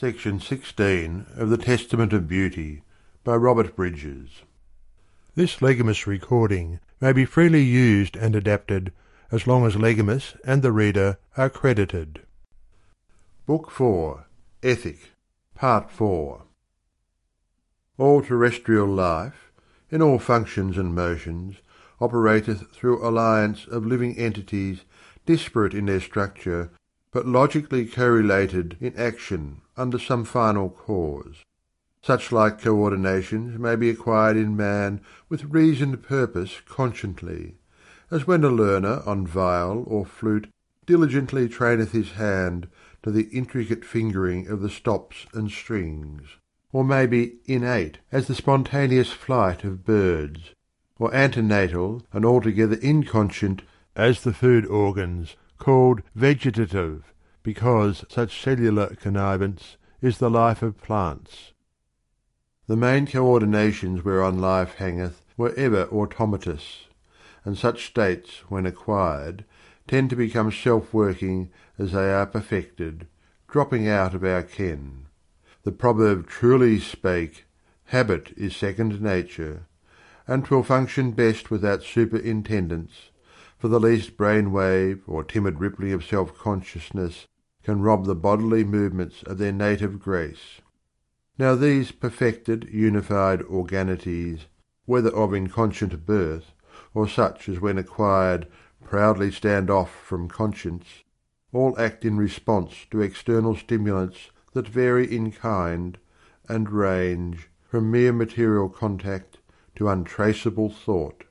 Section 16 of the Testament of Beauty by Robert Bridges. This Legamus recording may be freely used and adapted as long as Legamus and the reader are credited. Book 4. Ethic, Part 4. All terrestrial life, in all functions and motions, operateth through alliance of living entities disparate in their structure, but logically correlated in action under some final cause. Such like coordinations may be acquired in man with reasoned purpose consciently, as when a learner on viol or flute diligently traineth his hand to the intricate fingering of the stops and strings, or may be innate as the spontaneous flight of birds, or antenatal and altogether inconscient as the food organs, called vegetative, because such cellular connivance is the life of plants. The main coordinations whereon life hangeth were ever automatous, and such states, when acquired, tend to become self-working as they are perfected, dropping out of our ken. The proverb truly spake, habit is second nature, and 'twill function best without superintendence, for the least brain-wave or timid rippling of self-consciousness can rob the bodily movements of their native grace. Now these perfected, unified organities, whether of inconscient birth, or such as when acquired proudly stand off from conscience, all act in response to external stimulants that vary in kind and range from mere material contact to untraceable thought.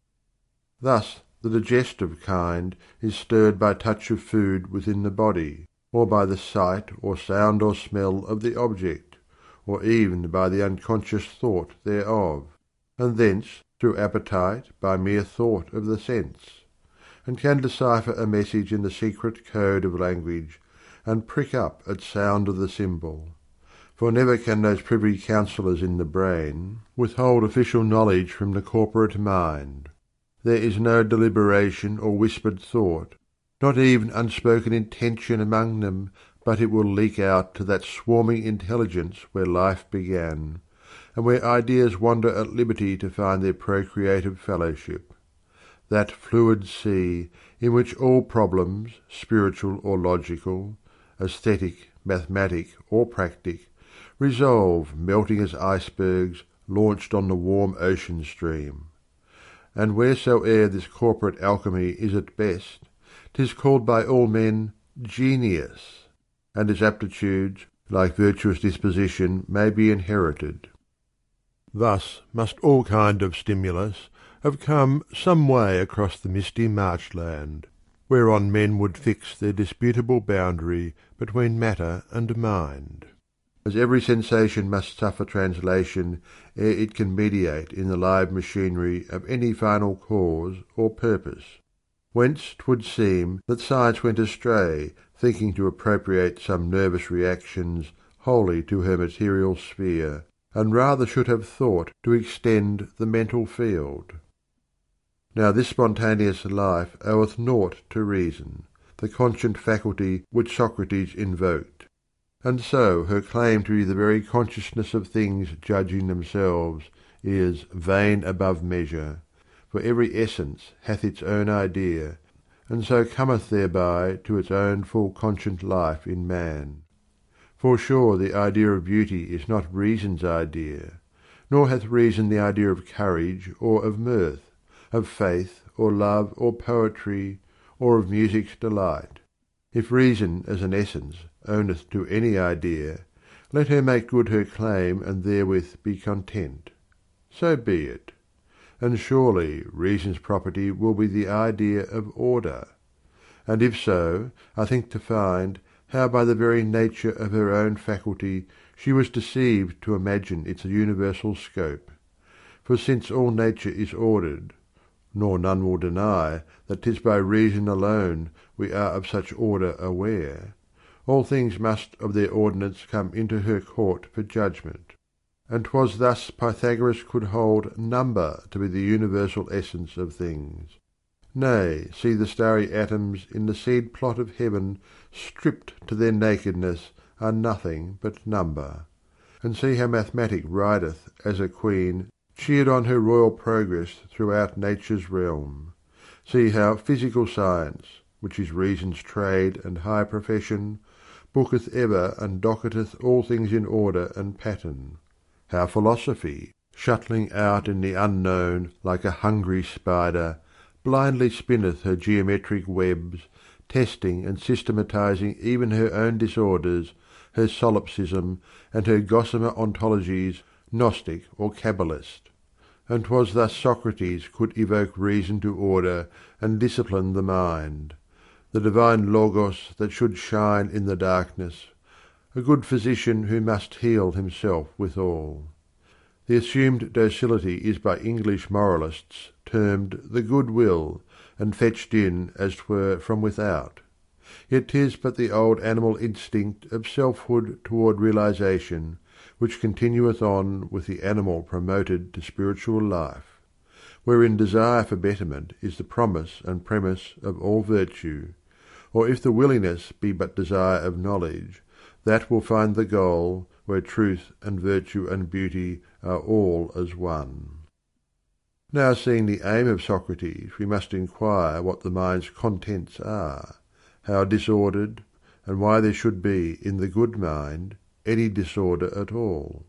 Thus the digestive kind is stirred by touch of food within the body, or by the sight or sound or smell of the object, or even by the unconscious thought thereof, and thence through appetite by mere thought of the sense, and can decipher a message in the secret code of language, and prick up at sound of the symbol. For never can those privy counsellors in the brain withhold official knowledge from the corporate mind. There is no deliberation or whispered thought, not even unspoken intention among them, but it will leak out to that swarming intelligence where life began, and where ideas wander at liberty to find their procreative fellowship. That fluid sea in which all problems, spiritual or logical, aesthetic, mathematic or practic, resolve melting as icebergs launched on the warm ocean stream. And wheresoe'er this corporate alchemy is at best, 'tis called by all men genius, and its aptitudes, like virtuous disposition, may be inherited. Thus must all kind of stimulus have come some way across the misty marchland, whereon men would fix their disputable boundary between matter and mind. As every sensation must suffer translation ere it can mediate in the live machinery of any final cause or purpose. Whence 'twould seem that science went astray, thinking to appropriate some nervous reactions wholly to her material sphere, and rather should have thought to extend the mental field. Now this spontaneous life oweth naught to reason, the conscient faculty which Socrates invoked, and so her claim to be the very consciousness of things judging themselves is vain above measure, for every essence hath its own idea, and so cometh thereby to its own full conscient life in man. For sure the idea of beauty is not reason's idea, nor hath reason the idea of courage or of mirth, of faith or love or poetry, or of music's delight. If reason as an essence owneth to any idea, let her make good her claim and therewith be content. So be it. And surely reason's property will be the idea of order. And if so, I think to find how by the very nature of her own faculty she was deceived to imagine its universal scope. For since all nature is ordered, nor none will deny that 'tis by reason alone we are of such order aware, all things must of their ordinance come into her court for judgment. And 'twas thus Pythagoras could hold number to be the universal essence of things. Nay, see the starry atoms in the seed plot of heaven stripped to their nakedness are nothing but number. And see how mathematic rideth as a queen, cheered on her royal progress throughout nature's realm. See how physical science, which is reason's trade and high profession, booketh ever and docketeth all things in order and pattern. How philosophy, shuttling out in the unknown like a hungry spider, blindly spinneth her geometric webs, testing and systematizing even her own disorders, her solipsism, and her gossamer ontologies, Gnostic or Kabbalist. And 'twas thus Socrates could evoke reason to order and discipline the mind, the divine Logos that should shine in the darkness, a good physician who must heal himself withal. The assumed docility is by English moralists termed the good will, and fetched in, as 'twere, from without. Yet 'tis but the old animal instinct of selfhood toward realization, which continueth on with the animal promoted to spiritual life, wherein desire for betterment is the promise and premise of all virtue, or if the willingness be but desire of knowledge, that will find the goal where truth and virtue and beauty are all as one. Now, seeing the aim of Socrates, we must inquire what the mind's contents are, how disordered, and why there should be in the good mind any disorder at all.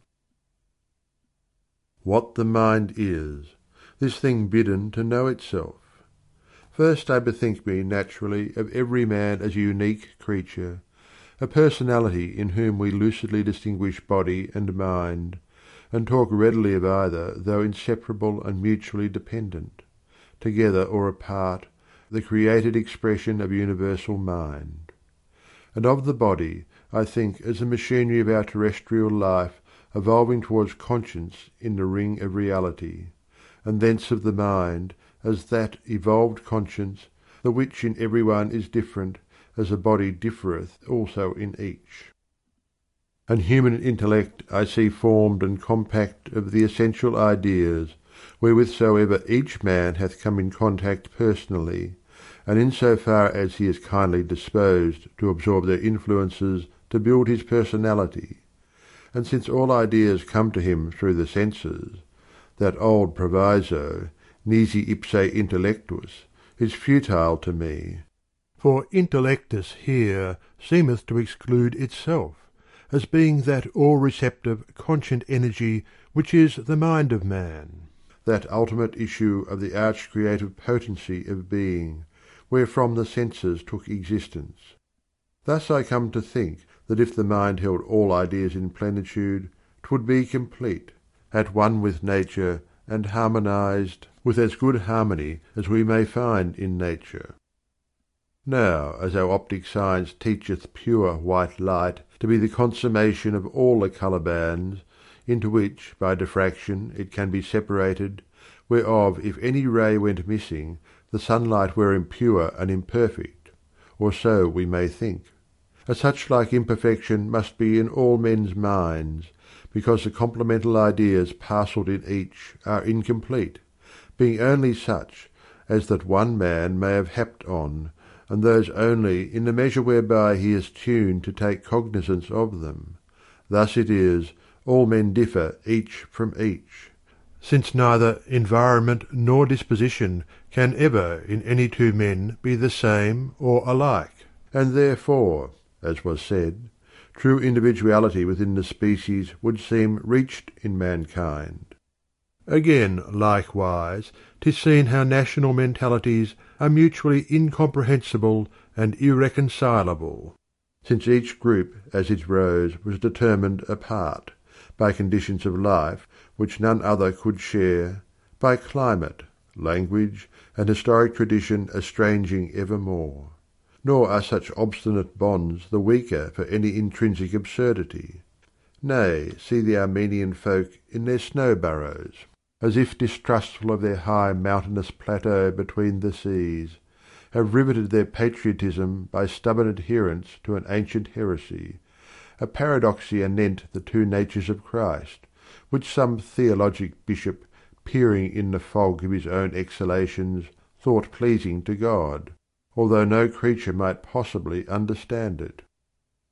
What the mind is, this thing bidden to know itself. First I bethink me naturally of every man as a unique creature, a personality in whom we lucidly distinguish body and mind, and talk readily of either though inseparable and mutually dependent, together or apart, the created expression of universal mind. And of the body I think as the machinery of our terrestrial life evolving towards conscience in the ring of reality, and thence of the mind as that evolved conscience, the which in every one is different, as the body differeth also in each. And human intellect I see formed and compact of the essential ideas, wherewithsoever each man hath come in contact personally, and in so far as he is kindly disposed to absorb their influences to build his personality. And since all ideas come to him through the senses, that old proviso, nisi ipse intellectus, is futile to me. For intellectus here seemeth to exclude itself, as being that all-receptive conscient energy which is the mind of man, that ultimate issue of the arch-creative potency of being, wherefrom the senses took existence. Thus I come to think that if the mind held all ideas in plenitude, 'twould be complete, at one with nature, and harmonized with as good harmony as we may find in nature. Now, as our optic science teacheth pure white light to be the consummation of all the colour bands, into which by diffraction it can be separated, whereof if any ray went missing, the sunlight were impure and imperfect, or so we may think. A such like imperfection must be in all men's minds, because the complemental ideas parcelled in each are incomplete, being only such as that one man may have happed on, and those only in the measure whereby he is tuned to take cognizance of them. Thus it is, all men differ each from each, since neither environment nor disposition can ever in any two men be the same or alike, and therefore, as was said, true individuality within the species would seem reached in mankind. Again, likewise, 'tis seen how national mentalities are mutually incomprehensible and irreconcilable, since each group as it rose was determined apart, by conditions of life which none other could share, by climate, language, and historic tradition estranging evermore. Nor are such obstinate bonds the weaker for any intrinsic absurdity. Nay, see the Armenian folk in their snow burrows, as if distrustful of their high mountainous plateau between the seas, have riveted their patriotism by stubborn adherence to an ancient heresy, a paradoxy anent the two natures of Christ, which some theologic bishop, peering in the fog of his own exhalations, thought pleasing to God, although no creature might possibly understand it.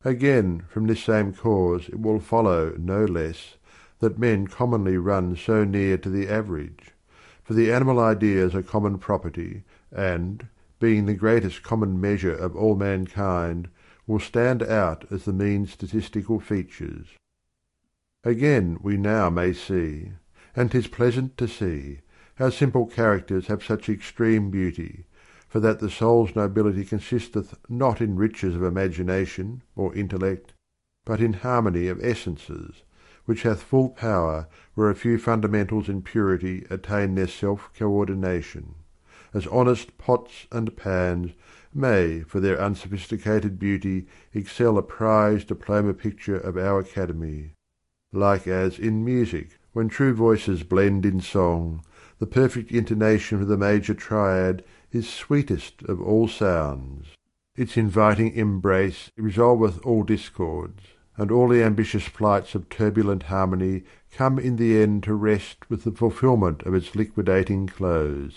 Again, from this same cause it will follow no less that men commonly run so near to the average. For the animal ideas are common property, and, being the greatest common measure of all mankind, will stand out as the mean statistical features. Again we now may see, and 'tis pleasant to see, how simple characters have such extreme beauty, for that the soul's nobility consisteth not in riches of imagination or intellect, but in harmony of essences, which hath full power where a few fundamentals in purity attain their self-coordination, as honest pots and pans may for their unsophisticated beauty excel a prize diploma picture of our Academy. Like as in music, when true voices blend in song, the perfect intonation of the major triad is sweetest of all sounds. Its inviting embrace resolveth all discords, and all the ambitious flights of turbulent harmony come in the end to rest with the fulfilment of its liquidating close.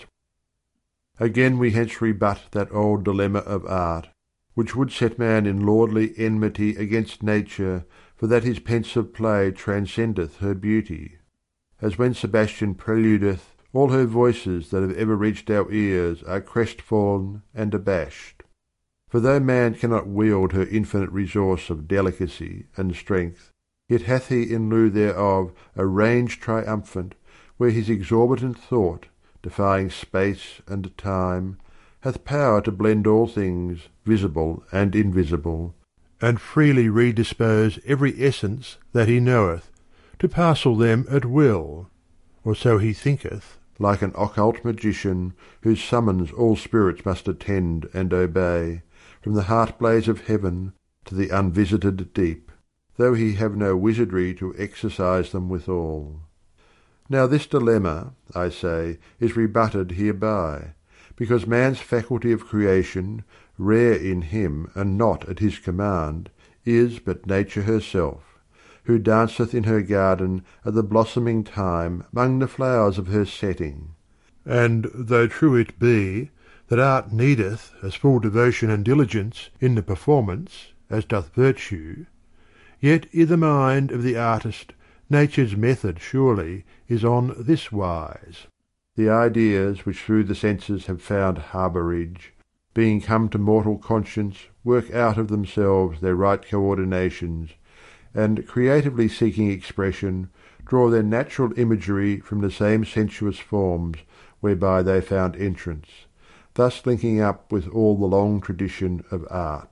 Again we hence rebut that old dilemma of art, which would set man in lordly enmity against nature, for that his pensive play transcendeth her beauty. As when Sebastian preludeth, all her voices that have ever reached our ears are crestfallen and abashed. For though man cannot wield her infinite resource of delicacy and strength, yet hath he in lieu thereof a range triumphant, where his exorbitant thought, defying space and time, hath power to blend all things, visible and invisible, and freely redispose every essence that he knoweth, to parcel them at will, or so he thinketh, like an occult magician, whose summons all spirits must attend and obey, from the heart-blaze of heaven to the unvisited deep, though he have no wizardry to exercise them withal. Now this dilemma, I say, is rebutted hereby, because man's faculty of creation, rare in him and not at his command, is but nature herself, who danceth in her garden at the blossoming time among the flowers of her setting. And though true it be that art needeth as full devotion and diligence in the performance as doth virtue, yet i' the mind of the artist nature's method surely is on this wise. The ideas which through the senses have found harbourage, being come to mortal conscience, work out of themselves their right coordinations, and creatively seeking expression, draw their natural imagery from the same sensuous forms whereby they found entrance, thus linking up with all the long tradition of art.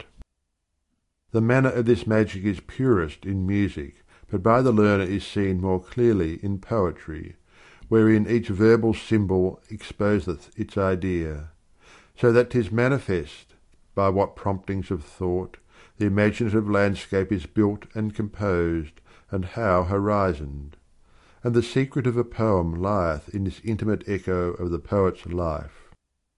The manner of this magic is purest in music, but by the learner is seen more clearly in poetry, wherein each verbal symbol exposeth its idea, so that 'tis manifest by what promptings of thought the imaginative landscape is built and composed, and how horizoned. And the secret of a poem lieth in this intimate echo of the poet's life.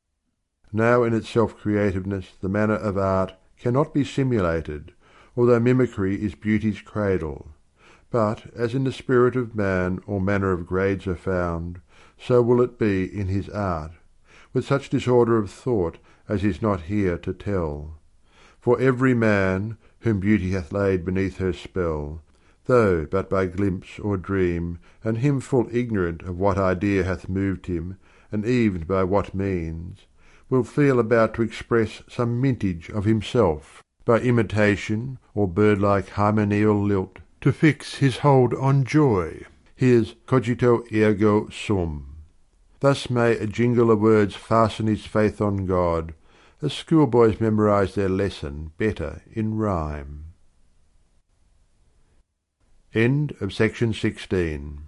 Now in its self-creativeness the manner of art cannot be simulated, although mimicry is beauty's cradle. But as in the spirit of man all manner of grades are found, so will it be in his art, with such disorder of thought as is not here to tell. For every man, whom beauty hath laid beneath her spell, though but by glimpse or dream, and him full ignorant of what idea hath moved him, and even by what means, will feel about to express some mintage of himself, by imitation or bird-like hymeneal lilt, to fix his hold on joy, his cogito ergo sum. Thus may a jingle of words fasten his faith on God, as schoolboys memorize their lesson better in rhyme. End of section 16.